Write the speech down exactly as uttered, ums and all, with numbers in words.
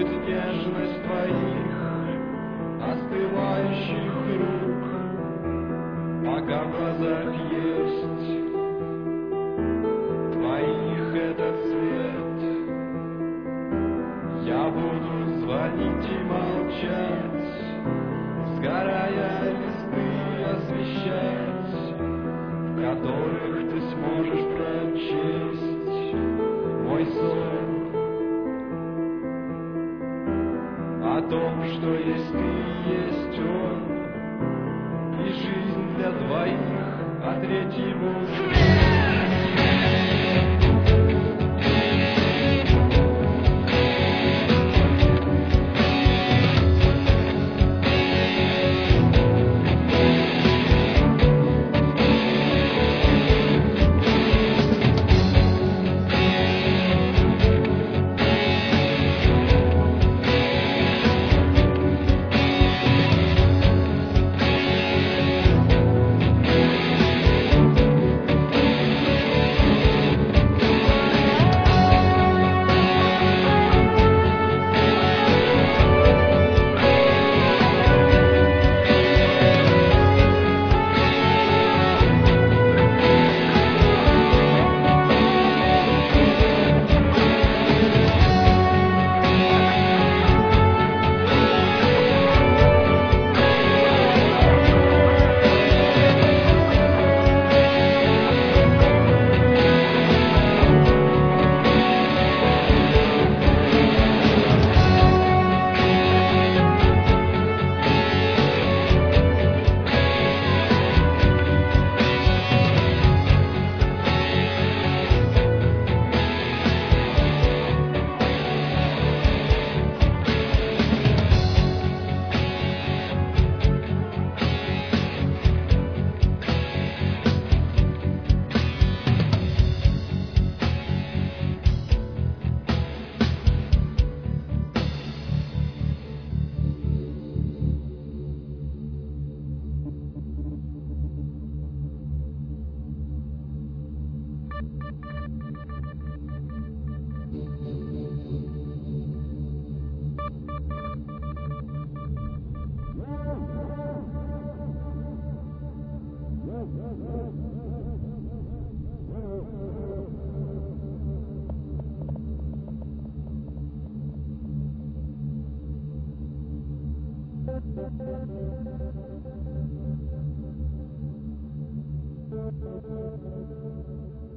нежность твоих остывающих рук, пока в глазах есть твоих этот свет. Я буду звонить и молчать, сгорая листы освещать, в которых ты сможешь прочесть мой сон о том, что есть ты, есть он, и жизнь для двоих, а третьему Thank you.